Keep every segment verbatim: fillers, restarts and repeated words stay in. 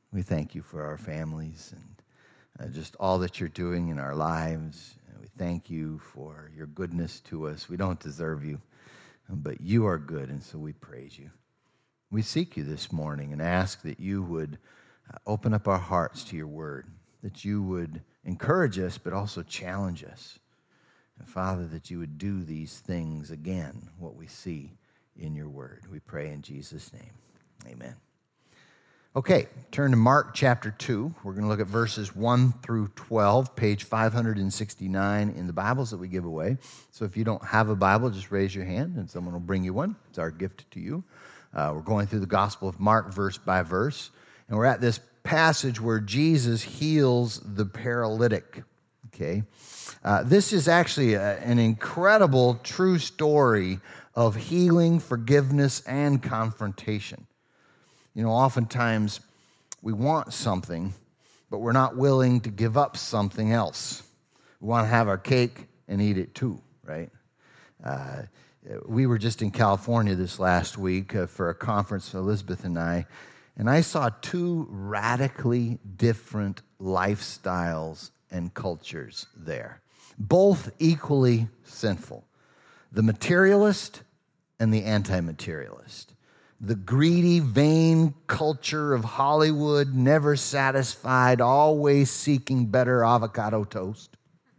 We thank you for our families and uh, just all that you're doing in our lives. And we thank you for your goodness to us. We don't deserve you, but you are good, and so we praise you. We seek you this morning and ask that you would uh, open up our hearts to your word, that you would encourage us, but also challenge us. And Father, that you would do these things again, what we see in your word. We pray in Jesus' name. Amen. Okay, turn to Mark chapter two. We're going to look at verses one through twelve, page five hundred sixty-nine in the Bibles that we give away. So if you don't have a Bible, just raise your hand and someone will bring you one. It's our gift to you. Uh, we're going through the Gospel of Mark verse by verse, and we're at this passage where Jesus heals the paralytic. Okay, uh, this is actually a, an incredible true story of healing, forgiveness, and confrontation. You know, oftentimes we want something, but we're not willing to give up something else. We want to have our cake and eat it too, right? Uh, we were just in California this last week uh, for a conference, Elizabeth and I, and I saw two radically different lifestyles and cultures there, both equally sinful. The materialist and the anti-materialist. The greedy, vain culture of Hollywood, never satisfied, always seeking better avocado toast.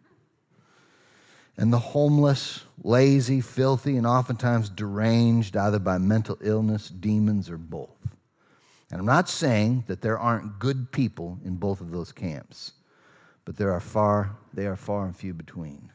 And the homeless, lazy, filthy, and oftentimes deranged either by mental illness, demons, or both. And I'm not saying that there aren't good people in both of those camps, but there are far, they are far and few between.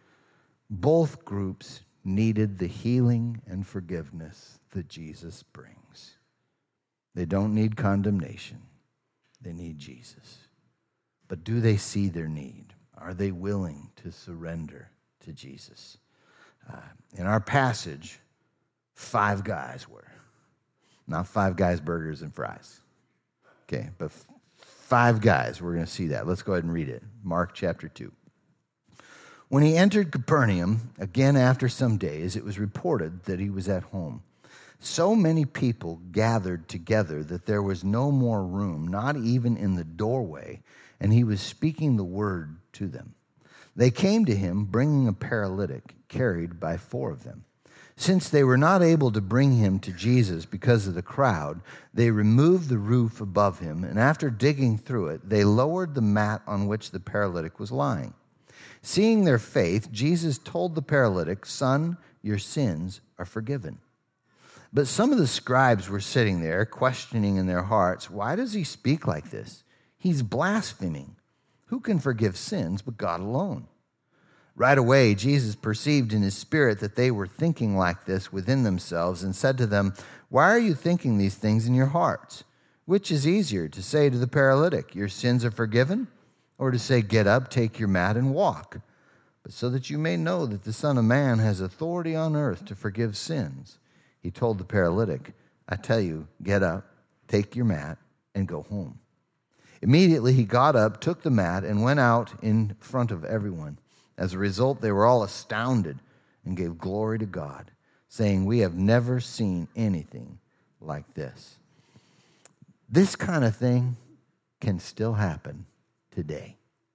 Both groups needed the healing and forgiveness that Jesus brings. They don't need condemnation. They need Jesus. But do they see their need? Are they willing to surrender to Jesus? Uh, in our passage, five guys were. Not five guys, burgers, and fries. Okay, but f- five guys. We're going to see that. Let's go ahead and read it. Mark chapter two. When he entered Capernaum, again after some days, it was reported that he was at home. So many people gathered together that there was no more room, not even in the doorway, and he was speaking the word to them. They came to him, bringing a paralytic, carried by four of them. Since they were not able to bring him to Jesus because of the crowd, they removed the roof above him, and after digging through it, they lowered the mat on which the paralytic was lying. Seeing their faith, Jesus told the paralytic, "Son, your sins are forgiven." But some of the scribes were sitting there, questioning in their hearts, "Why does he speak like this? He's blaspheming. Who can forgive sins but God alone?" Right away, Jesus perceived in his spirit that they were thinking like this within themselves and said to them, "Why are you thinking these things in your hearts? Which is easier, to say to the paralytic, 'Your sins are forgiven,' or to say, 'Get up, take your mat, and walk'? But so that you may know that the Son of Man has authority on earth to forgive sins." He told the paralytic, "I tell you, get up, take your mat, and go home." Immediately he got up, took the mat, and went out in front of everyone. As a result, they were all astounded and gave glory to God, saying, "We have never seen anything like this." This kind of thing can still happen today.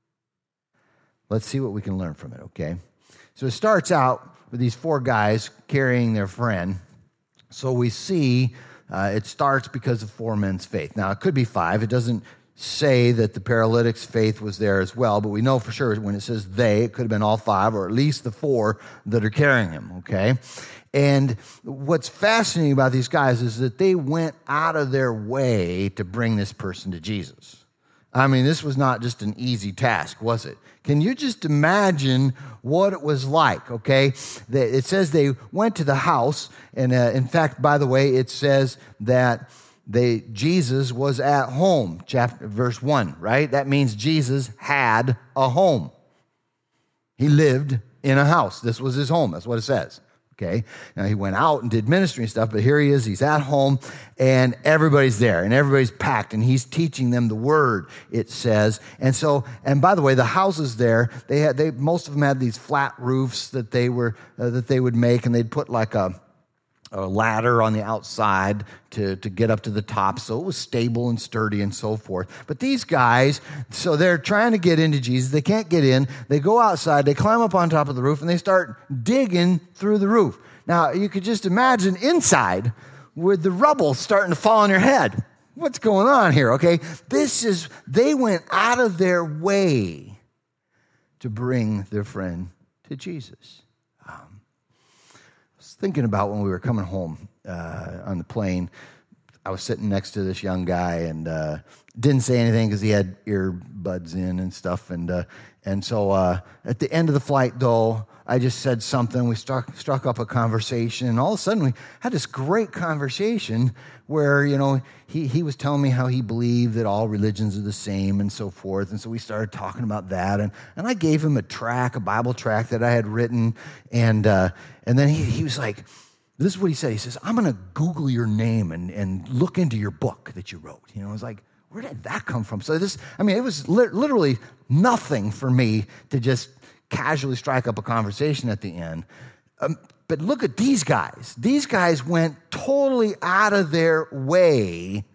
Let's see what we can learn from it, okay? So it starts out with these four guys carrying their friend. So we see uh, it starts because of four men's faith. Now, it could be five. It doesn't say that the paralytic's faith was there as well, but we know for sure when it says they, it could have been all five, or at least the four that are carrying him, okay? And what's fascinating about these guys is that they went out of their way to bring this person to Jesus. I mean, this was not just an easy task, was it? Can you just imagine what it was like, okay? It says they went to the house, and uh, in fact, by the way, it says that they Jesus was at home, chapter verse one, right? That means Jesus had a home. He lived in a house. This was his home. That's what it says. Okay, now he went out and did ministry and stuff, but here he is, he's at home, and everybody's there, and everybody's packed, and he's teaching them the word, it says. And so, and by the way, the houses there, they had, they most of them had these flat roofs that they were, uh, that they would make, and they'd put like a, a ladder on the outside to, to get up to the top, so it was stable and sturdy and so forth. But these guys, so they're trying to get into Jesus. They can't get in. They go outside. They climb up on top of the roof, and they start digging through the roof. Now, you could just imagine inside with the rubble starting to fall on your head. What's going on here, okay? This is, they went out of their way to bring their friend to Jesus. Um, I was thinking about when we were coming home uh, on the plane. I was sitting next to this young guy and uh, didn't say anything because he had earbuds in and stuff. And uh, and so uh, at the end of the flight, though, I just said something. We struck struck up a conversation, and all of a sudden we had this great conversation where, you know, he, he was telling me how he believed that all religions are the same and so forth. And so we started talking about that, and, and I gave him a track, a Bible track that I had written, and uh, and then he, he was like, this is what he said. He says, I'm going to Google your name and, and look into your book that you wrote. You know, I was like, where did that come from? So this, I mean, it was li- literally nothing for me to just casually strike up a conversation at the end. Um, but look at these guys. These guys went totally out of their way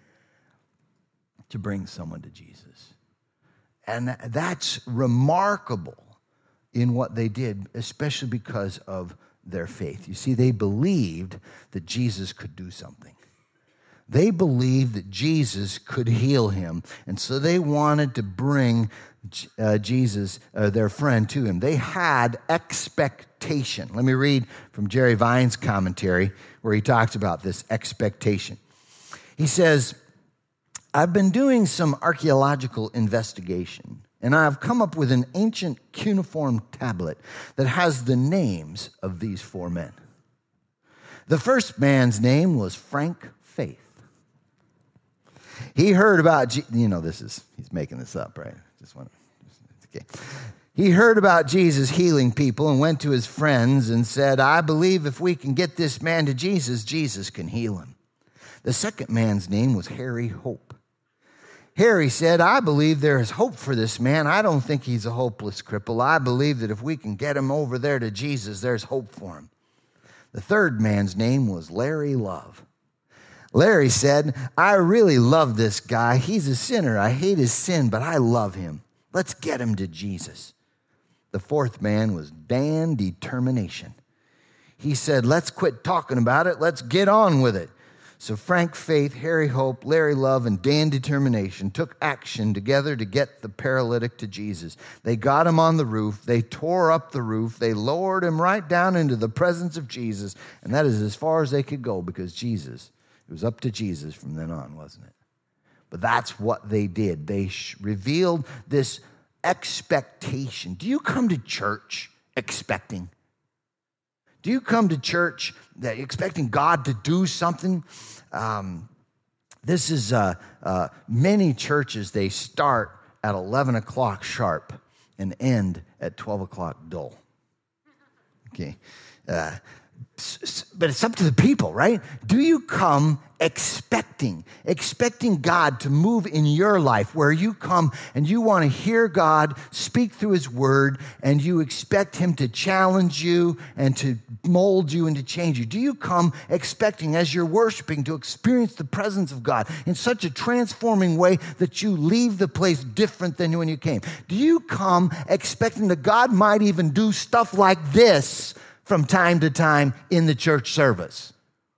to bring someone to Jesus. And that's remarkable in what they did, especially because of their faith. You see, they believed that Jesus could do something. They believed that Jesus could heal him, and so they wanted to bring uh, Jesus, uh, their friend, to him. They had expectation. Let me read from Jerry Vine's commentary where he talks about this expectation. He says, I've been doing some archaeological investigation, and I've come up with an ancient cuneiform tablet that has the names of these four men. The first man's name was Frank Faith. He heard about, Je- you know, this is, he's making this up, right? Just want to, okay. He heard about Jesus healing people and went to his friends and said, I believe if we can get this man to Jesus, Jesus can heal him. The second man's name was Harry Hope. Harry said, I believe there is hope for this man. I don't think he's a hopeless cripple. I believe that if we can get him over there to Jesus, there's hope for him. The third man's name was Larry Love. Larry said, I really love this guy. He's a sinner. I hate his sin, but I love him. Let's get him to Jesus. The fourth man was Dan Determination. He said, let's quit talking about it. Let's get on with it. So Frank Faith, Harry Hope, Larry Love, and Dan Determination took action together to get the paralytic to Jesus. They got him on the roof. They tore up the roof. They lowered him right down into the presence of Jesus. And that is as far as they could go because Jesus, it was up to Jesus from then on, wasn't it? But that's what they did. They sh- revealed this expectation. Do you come to church expecting? Do you come to church that expecting God to do something? Um, this is uh, uh, many churches, they start at eleven o'clock sharp and end at twelve o'clock dull. Okay. Uh, but it's up to the people, right? Do you come expecting, expecting God to move in your life where you come and you want to hear God speak through his word and you expect him to challenge you and to mold you and to change you? Do you come expecting as you're worshiping to experience the presence of God in such a transforming way that you leave the place different than when you came? Do you come expecting that God might even do stuff like this from time to time in the church service?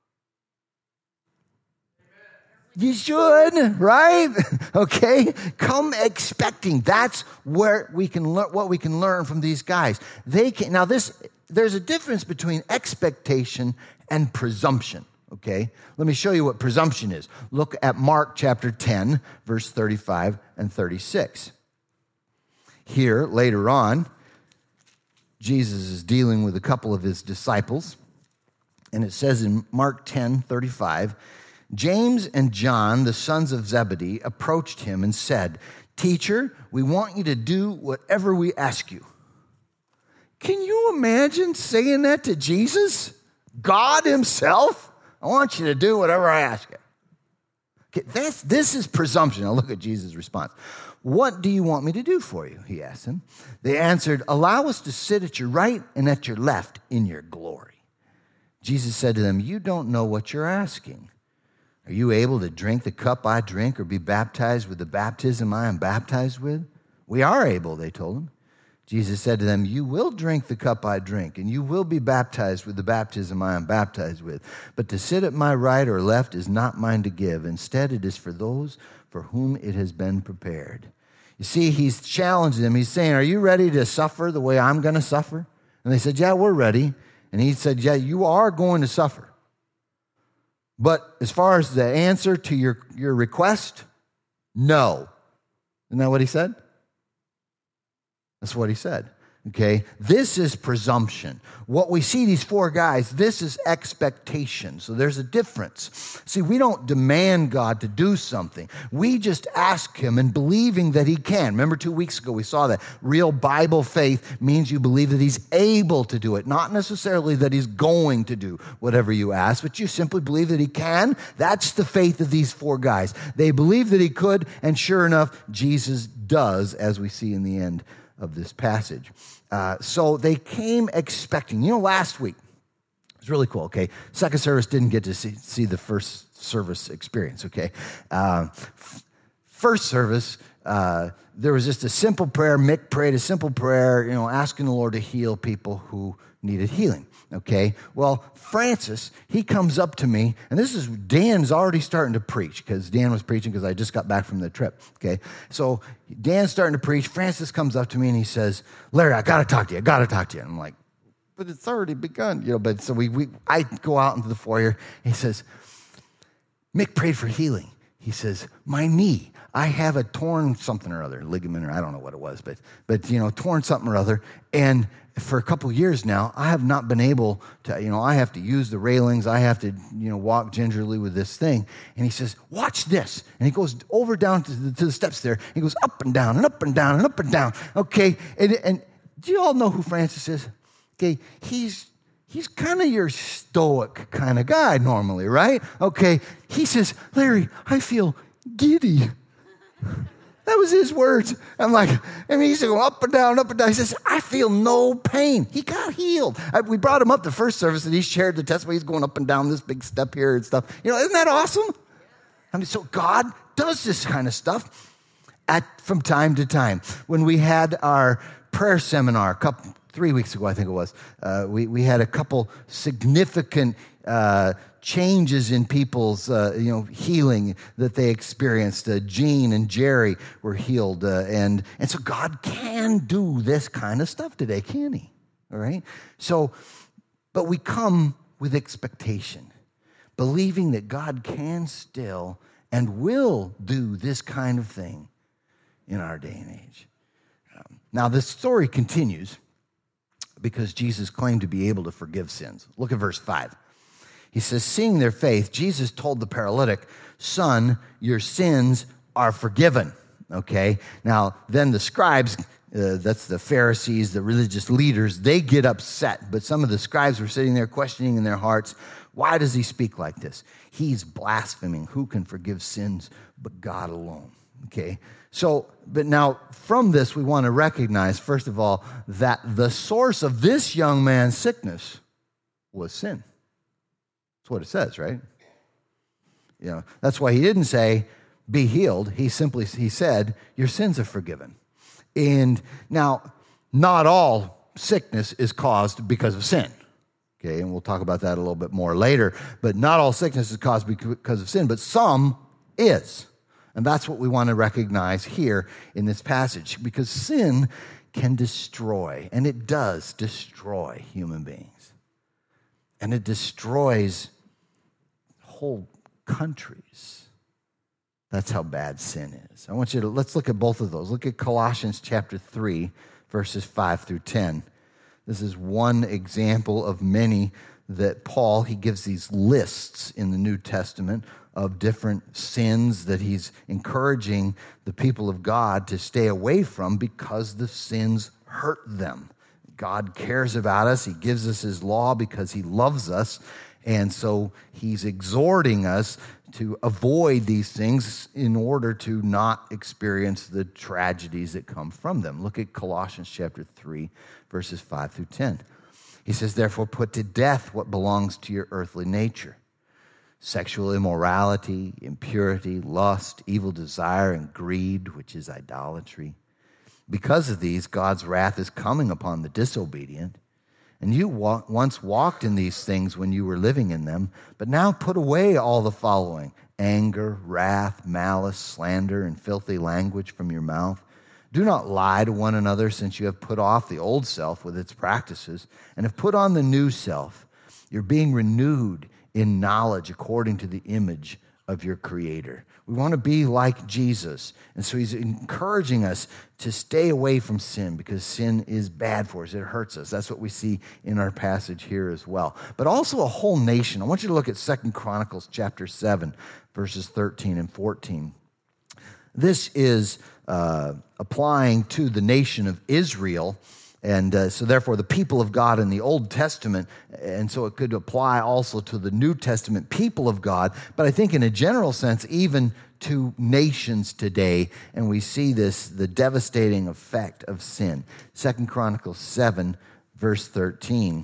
You should, right? Okay? Come expecting. That's where we can learn what we can learn from these guys. They can now this there's a difference between expectation and presumption. Okay? Let me show you what presumption is. Look at Mark chapter ten, verse thirty-five and thirty-six. Here, later on, Jesus is dealing with a couple of his disciples, and it says in Mark ten thirty-five, James and John, the sons of Zebedee, approached him and said, Teacher, we want you to do whatever we ask you. Can you imagine saying that to Jesus? God himself? I want you to do whatever I ask you. Okay, this, this is presumption. Now look at Jesus' response. What do you want me to do for you? He asked them. They answered, allow us to sit at your right and at your left in your glory. Jesus said to them, "You don't know what you're asking. Are you able to drink the cup I drink or be baptized with the baptism I am baptized with?" "We are able," they told him. Jesus said to them, "You will drink the cup I drink, and you will be baptized with the baptism I am baptized with. But to sit at my right or left is not mine to give. Instead, it is for those for whom it has been prepared." You see, he's challenging them. He's saying, "Are you ready to suffer the way I'm going to suffer?" And they said, "Yeah, we're ready." And he said, "Yeah, you are going to suffer. But as far as the answer to your, your request, no." Isn't that what he said? That's what he said. Okay, this is presumption. What we see these four guys, this is expectation. So there's a difference. See, we don't demand God to do something. We just ask him and believing that he can. Remember two weeks ago we saw that. Real Bible faith means you believe that he's able to do it, not necessarily that he's going to do whatever you ask, but you simply believe that he can. That's the faith of these four guys. They believe that he could, and sure enough, Jesus does, as we see in the end of this passage. Uh, so they came expecting. You know, last week, it was really cool, okay? Second service didn't get to see, see the first service experience, okay? Uh, f- first service, uh, there was just a simple prayer. Mick prayed a simple prayer, you know, asking the Lord to heal people who needed healing, okay? Well, Francis, he comes up to me, and this is, Dan's already starting to preach, because Dan was preaching because I just got back from the trip, okay? So Dan's starting to preach. Francis comes up to me, and he says, "Larry, I got to talk to you. I got to talk to you." And I'm like, "But it's already begun." You know, but so we, we I go out into the foyer, and he says, "Mick prayed for healing." He says, "My knee, I have a torn something or other, ligament, or I don't know what it was, but, but you know, torn something or other, and for a couple years now, I have not been able to, you know, I have to use the railings. I have to, you know, walk gingerly with this thing." And he says, "Watch this." And he goes over down to the, to the steps there. He goes up and down and up and down and up and down. Okay. And, and do you all know who Francis is? Okay. He's, he's kind of your stoic kind of guy normally, right? Okay. He says, "Larry, I feel giddy." That was his words. I'm like, I mean, he's going up and down, up and down. He says, "I feel no pain." He got healed. I, we brought him up the first service, and he shared the testimony. He's going up and down this big step here and stuff. You know, isn't that awesome? I mean, so God does this kind of stuff at from time to time. When we had our prayer seminar a couple, three weeks ago, I think it was, uh, we, we had a couple significant uh changes in people's, uh, you know, healing that they experienced. Uh, Gene and Jerry were healed. Uh, and, and so God can do this kind of stuff today, can he? All right? So, but we come with expectation, believing that God can still and will do this kind of thing in our day and age. Um, now, this story continues because Jesus claimed to be able to forgive sins. Look at verse five. He says, seeing their faith, Jesus told the paralytic, "Son, your sins are forgiven." Okay? Now, then the scribes, uh, that's the Pharisees, the religious leaders, they get upset. But some of the scribes were sitting there questioning in their hearts, why does he speak like this? He's blaspheming. Who can forgive sins but God alone? Okay? So, but now from this, we want to recognize, first of all, that the source of this young man's sickness was sin. That's what it says, right? You know, that's why he didn't say, "Be healed." He simply, he said, "Your sins are forgiven." And now, not all sickness is caused because of sin. Okay, and we'll talk about that a little bit more later. But not all sickness is caused because of sin, but some is. And that's what we want to recognize here in this passage, because sin can destroy, and it does destroy human beings. And it destroys whole countries. That's how bad sin is. I want you to, let's look at both of those. Look at Colossians chapter three, verses five through ten. This is one example of many that Paul, he gives these lists in the New Testament of different sins that he's encouraging the people of God to stay away from because the sins hurt them. God cares about us. He gives us his law because he loves us. And so he's exhorting us to avoid these things in order to not experience the tragedies that come from them. Look at Colossians chapter three, verses five through ten. He says, therefore, put to death what belongs to your earthly nature: sexual immorality, impurity, lust, evil desire, and greed, which is idolatry. Because of these, God's wrath is coming upon the disobedient. And you wa- once walked in these things when you were living in them, but now put away all the following: anger, wrath, malice, slander, and filthy language from your mouth. Do not lie to one another, since you have put off the old self with its practices and have put on the new self. You're being renewed in knowledge according to the image of your Creator. We want to be like Jesus. And so he's encouraging us to stay away from sin, because sin is bad for us. It hurts us. That's what we see in our passage here as well. But also a whole nation. I want you to look at Second Chronicles chapter seven, verses thirteen and fourteen. This is uh, applying to the nation of Israel. And uh, so therefore the people of God in the Old Testament, and so it could apply also to the New Testament people of God, but I think in a general sense, even to nations today. And we see this, the devastating effect of sin. Second Chronicles seven, verse thirteen.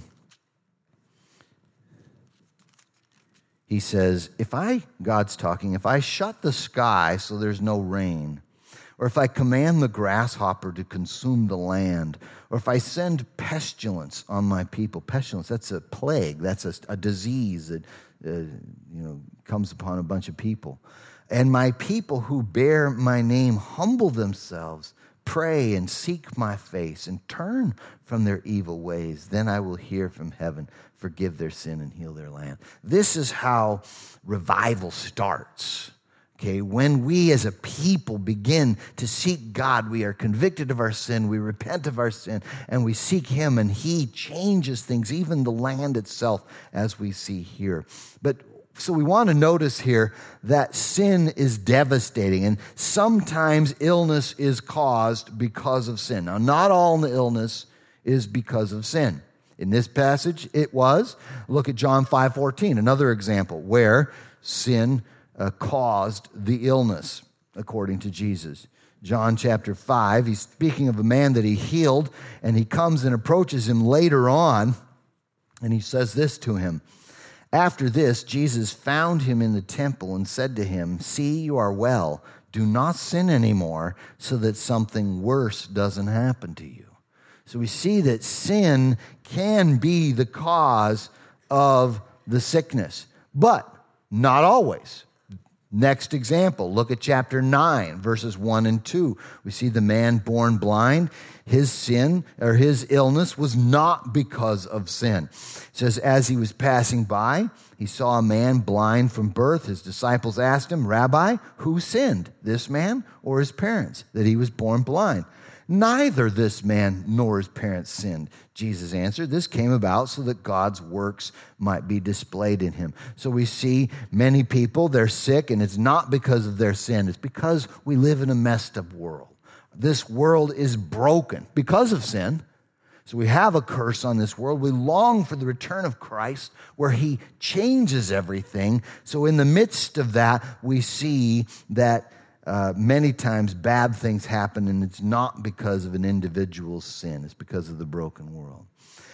He says, if I, God's talking, if I shut the sky so there's no rain, or if I command the grasshopper to consume the land, or if I send pestilence on my people. Pestilence, that's a plague. That's a, a disease that uh, you know comes upon a bunch of people. And my people who bear my name humble themselves, pray and seek my face, and turn from their evil ways. Then I will hear from heaven, forgive their sin, and heal their land. This is how revival starts. Okay, when we as a people begin to seek God, we are convicted of our sin, we repent of our sin, and we seek Him, and He changes things, even the land itself, as we see here. But so we want to notice here that sin is devastating, and sometimes illness is caused because of sin. Now, not all the illness is because of sin. In this passage, it was. Look at John five fourteen, another example where sin Uh, caused the illness, according to Jesus. John chapter five, he's speaking of a man that he healed, and he comes and approaches him later on, and he says this to him. After this, Jesus found him in the temple and said to him, see, you are well. Do not sin anymore, so that something worse doesn't happen to you. So we see that sin can be the cause of the sickness, but not always. Next example, look at chapter nine, verses one and two. We see the man born blind. His sin or his illness was not because of sin. It says, as he was passing by, he saw a man blind from birth. His disciples asked him, Rabbi, who sinned, this man or his parents, that he was born blind? Neither this man nor his parents sinned. Jesus answered, this came about so that God's works might be displayed in him. So we see many people, they're sick, and it's not because of their sin. It's because we live in a messed up world. This world is broken because of sin. So we have a curse on this world. We long for the return of Christ where he changes everything. So in the midst of that, we see that Uh, many times bad things happen, and it's not because of an individual's sin. It's because of the broken world.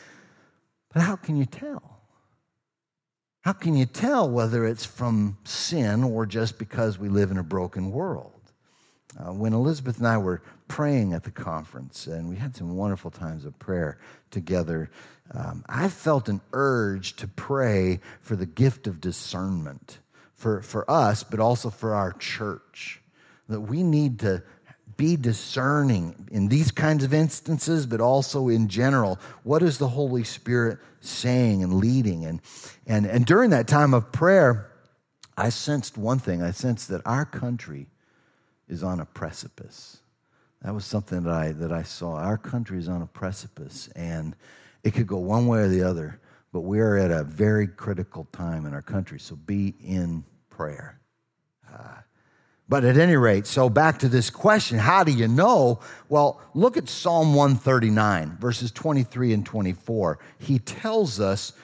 But how can you tell? How can you tell whether it's from sin or just because we live in a broken world? Uh, when Elizabeth and I were praying at the conference, and we had some wonderful times of prayer together, um, I felt an urge to pray for the gift of discernment for, for us, but also for our church. That we need to be discerning in these kinds of instances, but also in general. What is the Holy Spirit saying and leading? And, and, and during that time of prayer, I sensed one thing. I sensed that our country is on a precipice. That was something that I, that I saw. Our country is on a precipice, and it could go one way or the other, but we are at a very critical time in our country, so be in prayer. Uh, But at any rate, so back to this question, how do you know? Well, look at Psalm one thirty-nine, verses twenty-three and twenty-four. He tells us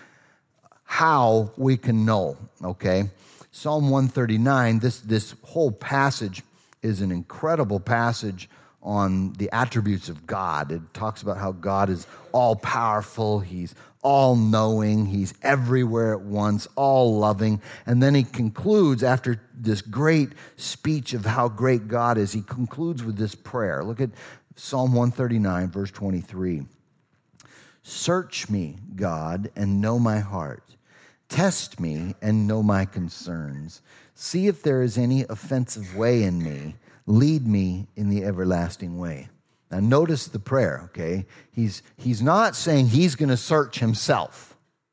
how we can know, okay? Psalm one thirty-nine, this, this whole passage is an incredible passage on the attributes of God. It talks about how God is all-powerful, he's all-knowing, he's everywhere at once, all-loving. And then he concludes, after this great speech of how great God is, he concludes with this prayer. Look at Psalm one thirty-nine, verse twenty-three. Search me, God, and know my heart. Test me and know my concerns. See if there is any offensive way in me. Lead me in the everlasting way. Now notice the prayer, okay? He's, he's not saying he's going to search himself.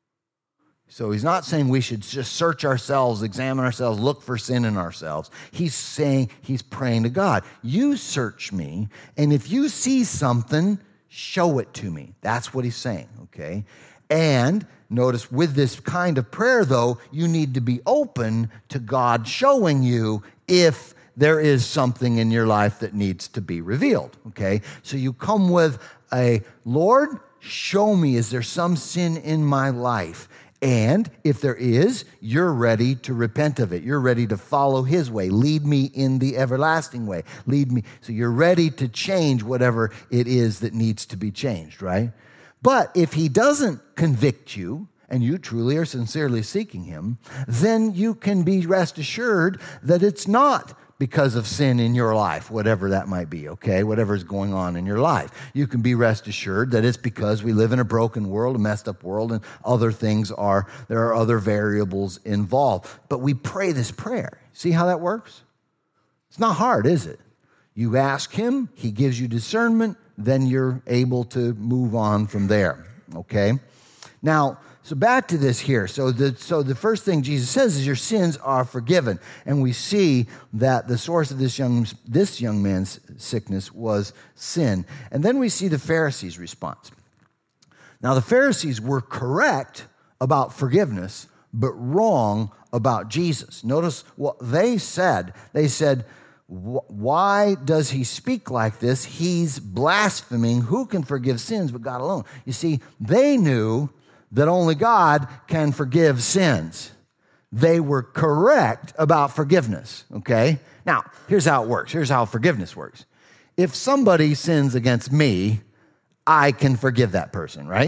So he's not saying we should just search ourselves, examine ourselves, look for sin in ourselves. He's saying, he's praying to God. You search me, and if you see something, show it to me. That's what he's saying, okay? And notice with this kind of prayer, though, you need to be open to God showing you if there is something in your life that needs to be revealed, okay? So you come with a, Lord, show me, is there some sin in my life? And if there is, you're ready to repent of it. You're ready to follow his way. Lead me in the everlasting way. Lead me. So you're ready to change whatever it is that needs to be changed, right? But if he doesn't convict you, and you truly are sincerely seeking him, then you can be rest assured that it's not because of sin in your life, whatever that might be, okay? Whatever's going on in your life. You can be rest assured that it's because we live in a broken world, a messed up world, and other things are, there are other variables involved. But we pray this prayer. See how that works? It's not hard, is it? You ask him, he gives you discernment, then you're able to move on from there, okay? Now, so back to this here. So the, so the first thing Jesus says is your sins are forgiven. And we see that the source of this young, this young man's sickness was sin. And then we see the Pharisees' response. Now the Pharisees were correct about forgiveness, but wrong about Jesus. Notice what they said. They said, why does he speak like this? He's blaspheming. Who can forgive sins but God alone? You see, they knew that only God can forgive sins. They were correct about forgiveness, okay? Now, here's how it works. Here's how forgiveness works. If somebody sins against me, I can forgive that person, right?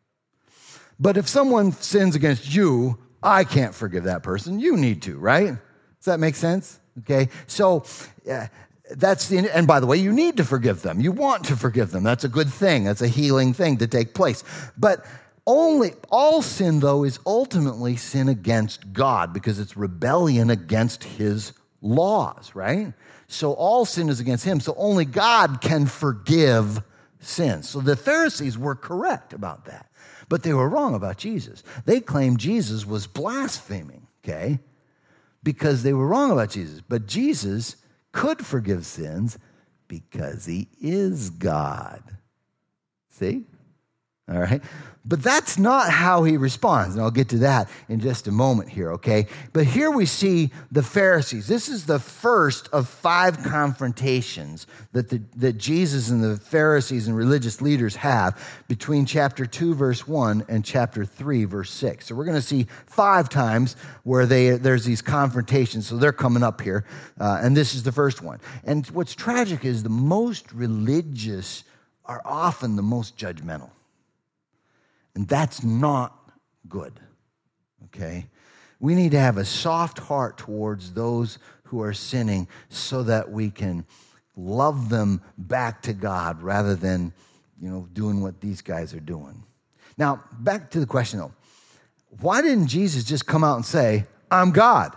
But if someone sins against you, I can't forgive that person. You need to, right? Does that make sense? Okay, so uh, that's the, and by the way, you need to forgive them. You want to forgive them. That's a good thing. That's a healing thing to take place. But only, all sin, though, is ultimately sin against God because it's rebellion against his laws, right? So all sin is against him. So only God can forgive sins. So the Pharisees were correct about that, but they were wrong about Jesus. They claimed Jesus was blaspheming, okay? Because they were wrong about Jesus. But Jesus could forgive sins because he is God. See? All right? But that's not how he responds. And I'll get to that in just a moment here, okay? But here we see the Pharisees. This is the first of five confrontations that, the, that Jesus and the Pharisees and religious leaders have between chapter two, verse one, and chapter three, verse six. So we're going to see five times where they, there's these confrontations. So they're coming up here. Uh, and this is the first one. And what's tragic is the most religious are often the most judgmental. And that's not good, okay? We need to have a soft heart towards those who are sinning so that we can love them back to God rather than, you know, doing what these guys are doing. Now, back to the question, though. Why didn't Jesus just come out and say, I'm God?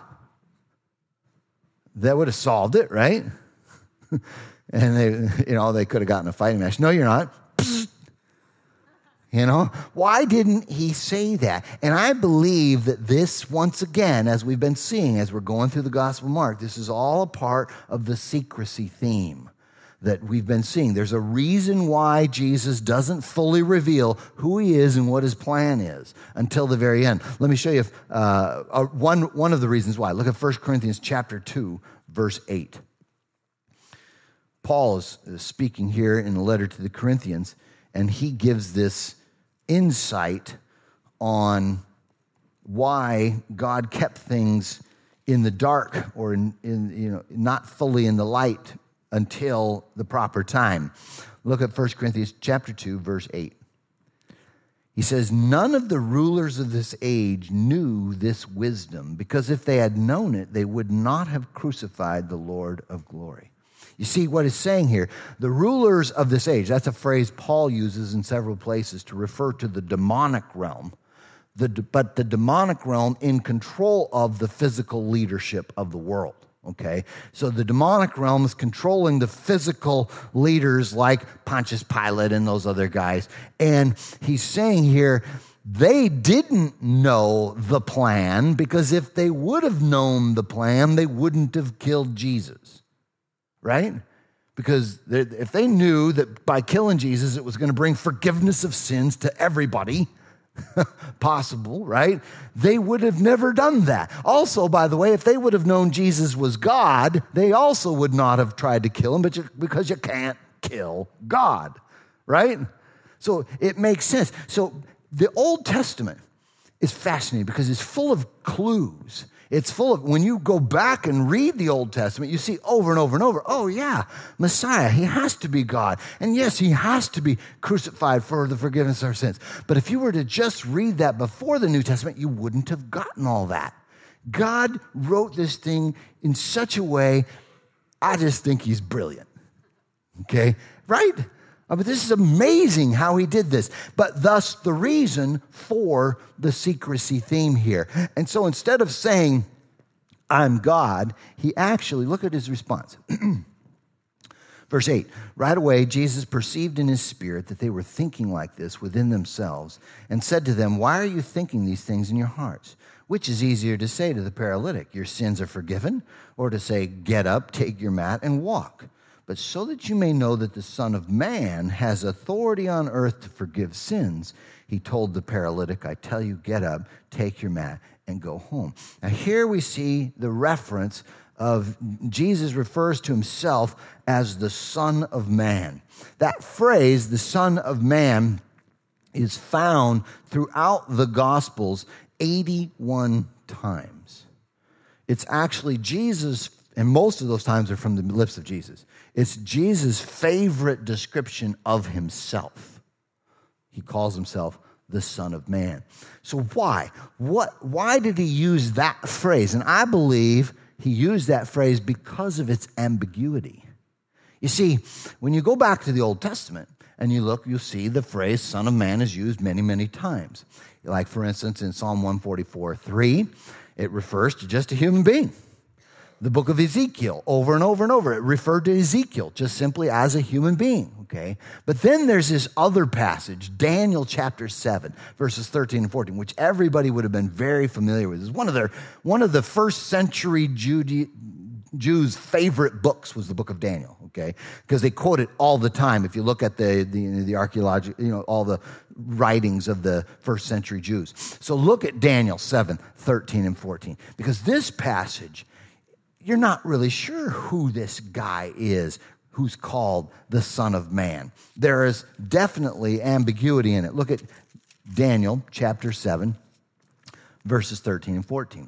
That would have solved it, right? And they, you know, they could have gotten a fighting match. No, you're not. You know, why didn't he say that? And I believe that this, once again, as we've been seeing, as we're going through the Gospel of Mark, this is all a part of the secrecy theme that we've been seeing. There's a reason why Jesus doesn't fully reveal who he is and what his plan is until the very end. Let me show you uh, one, one of the reasons why. Look at First Corinthians chapter two, verse eight. Paul is speaking here in a letter to the Corinthians, and he gives this insight on why God kept things in the dark or in, in you know not fully in the light until the proper time. Look at First Corinthians chapter two, verse eight. He says, none of the rulers of this age knew this wisdom, because if they had known it, they would not have crucified the Lord of glory. You see what it's saying here? The rulers of this age, that's a phrase Paul uses in several places to refer to the demonic realm, the, but the demonic realm in control of the physical leadership of the world. Okay, so the demonic realm is controlling the physical leaders like Pontius Pilate and those other guys. And he's saying here, they didn't know the plan, because if they would have known the plan, they wouldn't have killed Jesus, right? Because if they knew that by killing Jesus, it was going to bring forgiveness of sins to everybody, possible, right? They would have never done that. Also, by the way, if they would have known Jesus was God, they also would not have tried to kill him, but you, because you can't kill God, right? So it makes sense. So the Old Testament is fascinating because it's full of clues. It's full of, when you go back and read the Old Testament, you see over and over and over, oh yeah, Messiah, he has to be God. And yes, he has to be crucified for the forgiveness of our sins. But if you were to just read that before the New Testament, you wouldn't have gotten all that. God wrote this thing in such a way, I just think he's brilliant. Okay, right? I mean, this is amazing how he did this. But thus the reason for the secrecy theme here. And so instead of saying, I'm God, he actually, look at his response. Verse eight, right away, Jesus perceived in his spirit that they were thinking like this within themselves and said to them, why are you thinking these things in your hearts? Which is easier to say to the paralytic, your sins are forgiven, or to say, get up, take your mat, and walk? But so that you may know that the Son of Man has authority on earth to forgive sins, he told the paralytic, I tell you, get up, take your mat, and go home. Now here we see the reference of Jesus refers to himself as the Son of Man. That phrase, the Son of Man, is found throughout the Gospels eighty-one times. It's actually Jesus, and most of those times are from the lips of Jesus. It's Jesus' favorite description of himself. He calls himself the Son of Man. So why? What? Why did he use that phrase? And I believe he used that phrase because of its ambiguity. You see, when you go back to the Old Testament and you look, you'll see the phrase Son of Man is used many, many times. Like, for instance, in Psalm one forty-four, three, it refers to just a human being. The book of Ezekiel, over and over and over, it referred to Ezekiel just simply as a human being, okay? But then there's this other passage, Daniel chapter seven, verses thirteen and fourteen, which everybody would have been very familiar with. It's one of their, one of the first century Jude, Jews' favorite books was the book of Daniel, okay? Because they quote it all the time. If you look at the, the, the archaeological, you know, all the writings of the first century Jews. So look at Daniel seven, thirteen and fourteen, because this passage, you're not really sure who this guy is who's called the Son of Man. There is definitely ambiguity in it. Look at Daniel chapter seven, verses thirteen and fourteen.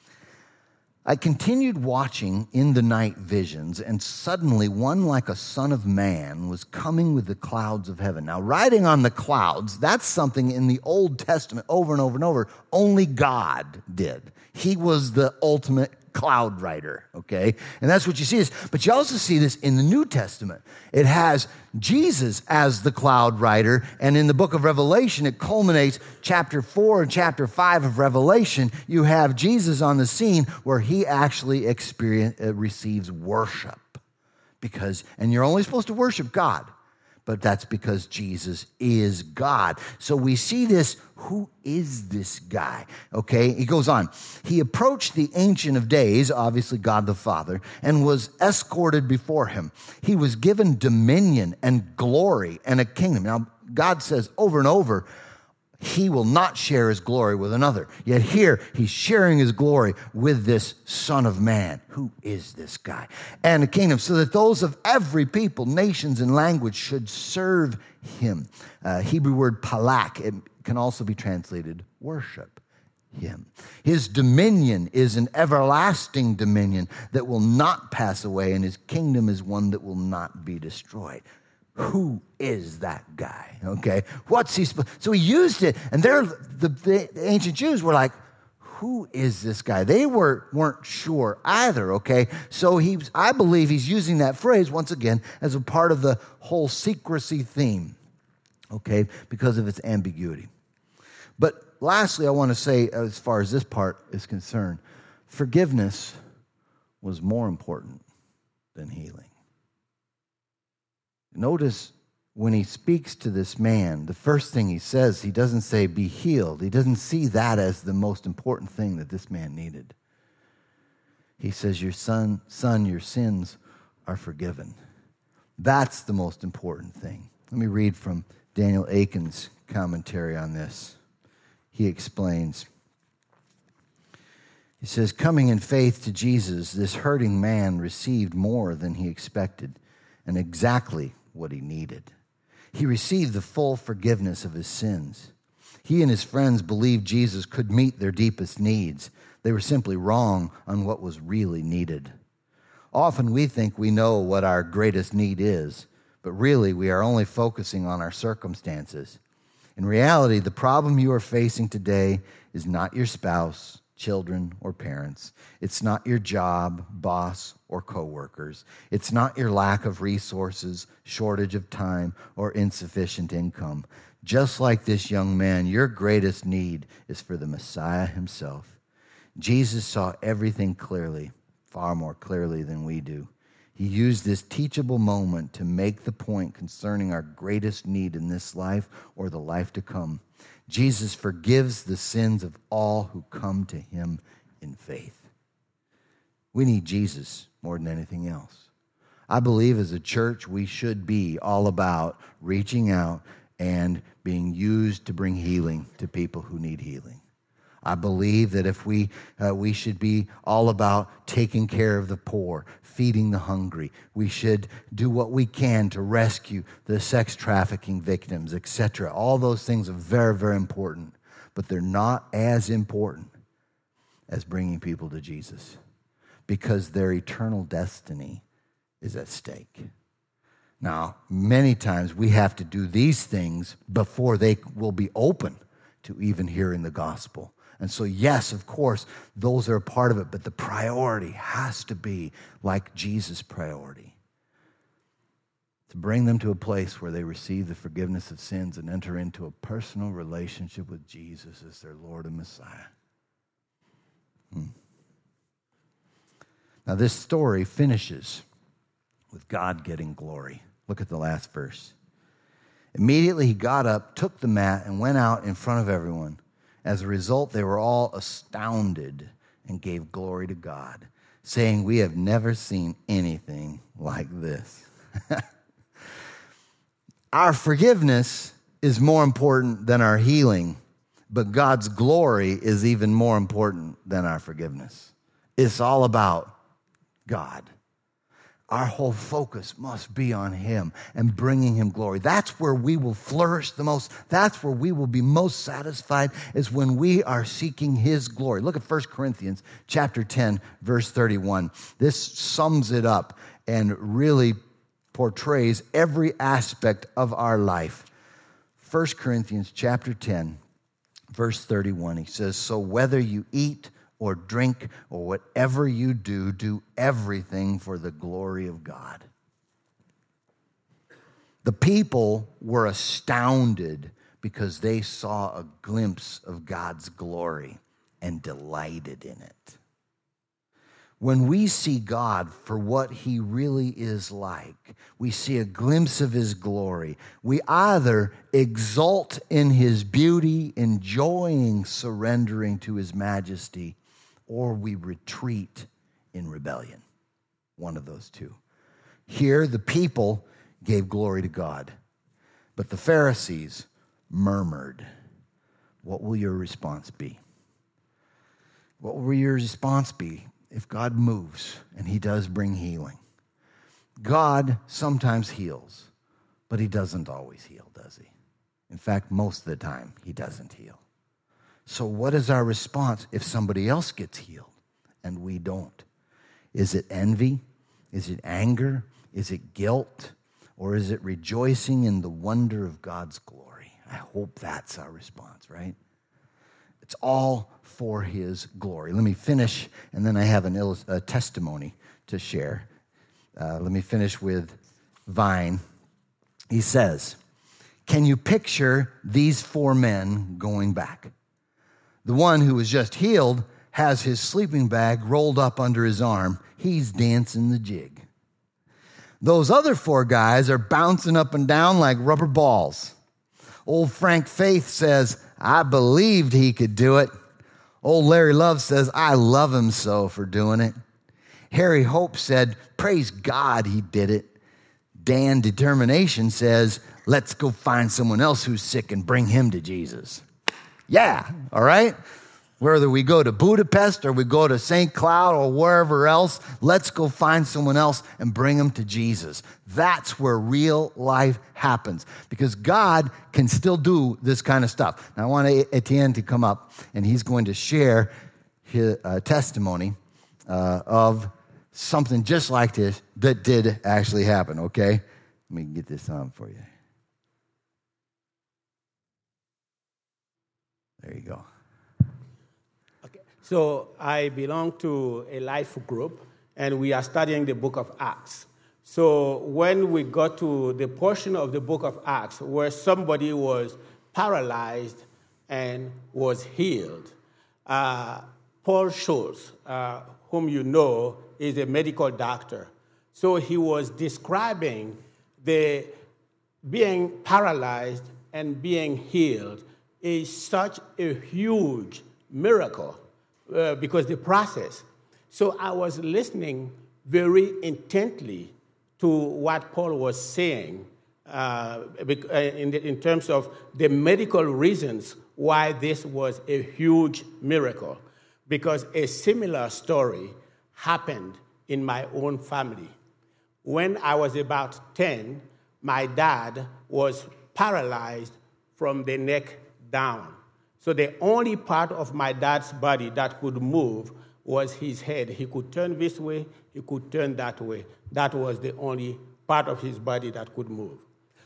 I continued watching in the night visions, and suddenly one like a son of man was coming with the clouds of heaven. Now, riding on the clouds, that's something in the Old Testament over and over and over, only God did. He was the ultimate cloud rider, okay? And that's what you see. This, but you also see this in the New Testament. It has Jesus as the cloud rider, and in the book of Revelation, it culminates chapter four and chapter five of Revelation. You have Jesus on the scene where he actually experience, uh, receives worship. Because, and you're only supposed to worship God, but that's because Jesus is God. So we see this, who is this guy? Okay, he goes on. He approached the Ancient of Days, obviously God the Father, and was escorted before him. He was given dominion and glory and a kingdom. Now, God says over and over, he will not share his glory with another. Yet here, he's sharing his glory with this Son of Man. Who is this guy? And a kingdom, so that those of every people, nations, and language should serve him. Uh, Hebrew word palak, it can also be translated worship him. His dominion is an everlasting dominion that will not pass away, and his kingdom is one that will not be destroyed. Who is that guy? Okay, what's he supposed? So he used it, and they're the, the ancient Jews were like, "Who is this guy?" They were weren't sure either. Okay, so he, I believe, he's using that phrase once again as a part of the whole secrecy theme. Okay, because of its ambiguity. But lastly, I want to say, as far as this part is concerned, forgiveness was more important than healing. Notice when he speaks to this man, the first thing he says, he doesn't say, be healed. He doesn't see that as the most important thing that this man needed. He says, your son, son, your sins are forgiven. That's the most important thing. Let me read from Daniel Aiken's commentary on this. He explains, he says, coming in faith to Jesus, this hurting man received more than he expected and exactly what he needed. He received the full forgiveness of his sins. He and his friends believed Jesus could meet their deepest needs. They were simply wrong on what was really needed. Often we think we know what our greatest need is, but really we are only focusing on our circumstances. In reality, the problem you are facing today is not your spouse, children, or parents. It's not your job, boss, or coworkers. It's not your lack of resources, shortage of time, or insufficient income. Just like this young man, your greatest need is for the Messiah himself. Jesus saw everything clearly, far more clearly than we do. He used this teachable moment to make the point concerning our greatest need in this life or the life to come. Jesus forgives the sins of all who come to him in faith. We need Jesus more than anything else. I believe as a church we should be all about reaching out and being used to bring healing to people who need healing. I believe that if we uh, we should be all about taking care of the poor, feeding the hungry. We should do what we can to rescue the sex trafficking victims, et cetera. All those things are very, very important, but they're not as important as bringing people to Jesus because their eternal destiny is at stake. Now, many times we have to do these things before they will be open to even hearing the gospel. And so, yes, of course, those are a part of it, but the priority has to be like Jesus' priority. To bring them to a place where they receive the forgiveness of sins and enter into a personal relationship with Jesus as their Lord and Messiah. Hmm. Now, this story finishes with God getting glory. Look at the last verse. Immediately he got up, took the mat, and went out in front of everyone. As a result, they were all astounded and gave glory to God, saying, we have never seen anything like this. Our forgiveness is more important than our healing, but God's glory is even more important than our forgiveness. It's all about God. Our whole focus must be on him and bringing him glory. That's where we will flourish the most. That's where we will be most satisfied, is when we are seeking his glory. Look at First Corinthians chapter ten, verse thirty-one. This sums it up and really portrays every aspect of our life. First Corinthians chapter ten, verse thirty-one. He says, so whether you eat or drink, or whatever you do, do everything for the glory of God. The people were astounded because they saw a glimpse of God's glory and delighted in it. When we see God for what he really is like, we see a glimpse of his glory. We either exult in his beauty, enjoying surrendering to his majesty, or we retreat in rebellion. One of those two. Here, the people gave glory to God, but the Pharisees murmured. What will your response be? What will your response be if God moves and he does bring healing? God sometimes heals, but he doesn't always heal, does he? In fact, most of the time, he doesn't heal. So what is our response if somebody else gets healed and we don't? Is it envy? Is it anger? Is it guilt? Or is it rejoicing in the wonder of God's glory? I hope that's our response, right? It's all for his glory. Let me finish, and then I have an illus- a testimony to share. Uh, let me finish with Vine. He says, can you picture these four men going back? The one who was just healed has his sleeping bag rolled up under his arm. He's dancing the jig. Those other four guys are bouncing up and down like rubber balls. Old Frank Faith says, I believed he could do it. Old Larry Love says, I love him so for doing it. Harry Hope said, praise God he did it. Dan Determination says, let's go find someone else who's sick and bring him to Jesus. Yeah, all right? Whether we go to Budapest or we go to Saint Cloud or wherever else, let's go find someone else and bring them to Jesus. That's where real life happens because God can still do this kind of stuff. Now, I want Etienne to come up, and he's going to share his uh, testimony uh, of something just like this that did actually happen, okay? Let me get this on for you. There you go. So I belong to a life group, and we are studying the book of Acts. So when we got to the portion of the book of Acts where somebody was paralyzed and was healed, uh, Paul Scholes, uh, whom you know, is a medical doctor. So he was describing the being paralyzed and being healed is such a huge miracle. Uh, because the process. So I was listening very intently to what Paul was saying uh, in, the, in terms of the medical reasons why this was a huge miracle. Because a similar story happened in my own family. When I was about ten, my dad was paralyzed from the neck down. So the only part of my dad's body that could move was his head. He could turn this way, he could turn that way. That was the only part of his body that could move.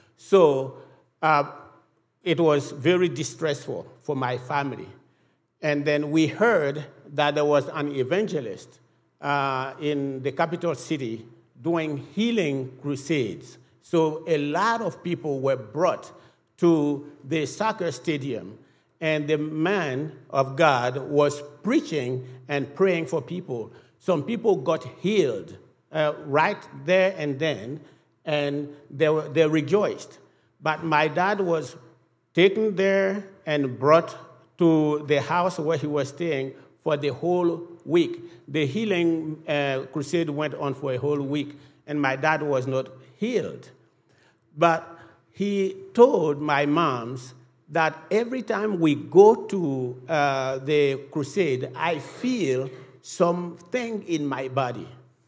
So uh, it was very distressful for my family. And then we heard that there was an evangelist uh, in the capital city doing healing crusades. So a lot of people were brought to the soccer stadium, and the man of God was preaching and praying for people. Some people got healed uh, right there and then, and they, were, they rejoiced. But my dad was taken there and brought to the house where he was staying for the whole week. The healing uh, crusade went on for a whole week, and my dad was not healed. But he told my moms that every time we go to uh, the crusade, I feel something in my body.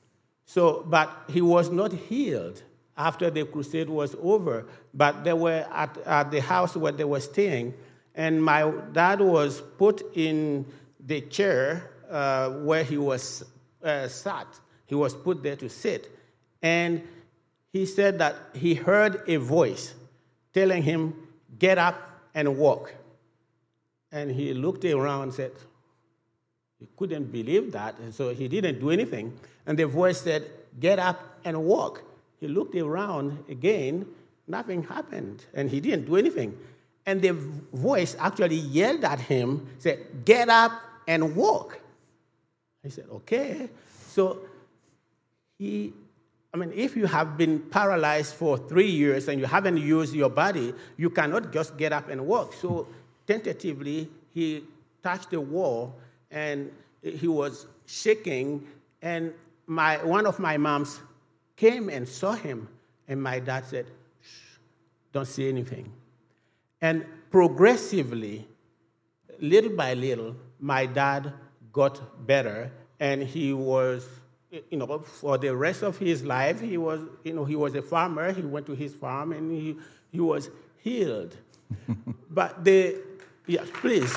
So, but he was not healed after the crusade was over. But they were at, at the house where they were staying, and my dad was put in the chair uh, where he was uh, sat. He was put there to sit, and he said that he heard a voice telling him, "Get up and walk." And he looked around and said, he couldn't believe that, and so he didn't do anything. And the voice said, "Get up and walk." He looked around again, nothing happened, and he didn't do anything. And the voice actually yelled at him, said, "Get up and walk." He said, "Okay." So he I mean, if you have been paralyzed for three years and you haven't used your body, you cannot just get up and walk. So tentatively, he touched the wall, and he was shaking, and my one of my moms came and saw him, and my dad said, "Shh, don't say anything." And progressively, little by little, my dad got better, and he was, you know, for the rest of his life, he was, you know, he was a farmer. He went to his farm, and he, he was healed. But the Yes, please.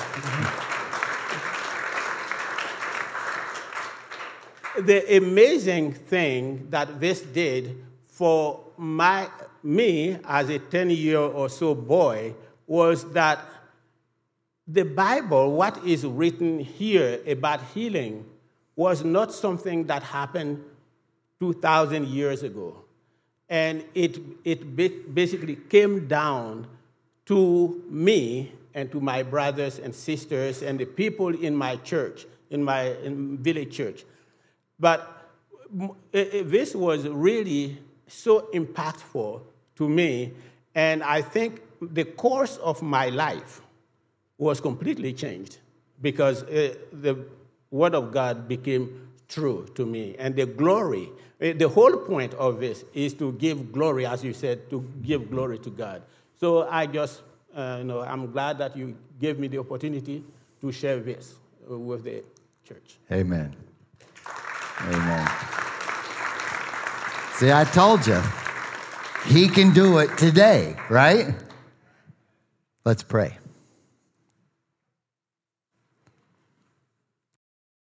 The amazing thing that this did for my me as a ten-year or so boy was that the Bible, what is written here about healing, was not something that happened two thousand years ago. And it, it basically came down to me and to my brothers and sisters and the people in my church, in my in village church. But this was really so impactful to me, and I think the course of my life was completely changed because the Word of God became true to me, and the glory. The whole point of this is to give glory, as you said, to give glory to God. So I just, uh, you know, I'm glad that you gave me the opportunity to share this with the church. Amen. Amen. See, I told you, he can do it today, right? Let's pray.